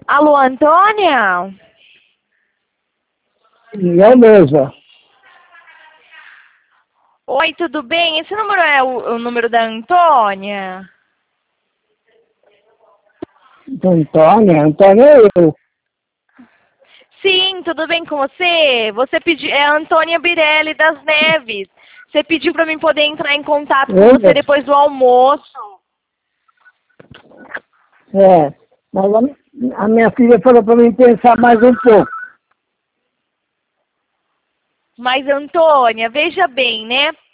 Alô, Antônia? Eu mesmo. Oi, tudo bem? Esse número é o número da Antônia? Antônia é eu. Sim, tudo bem com você? Você pediu, é a Antônia Birelli das Neves. Você pediu para mim poder entrar em contato com você Eu? depois do almoço. É. Mas a minha filha falou para mim pensar mais um pouco. Mas, Antônia, veja bem, né?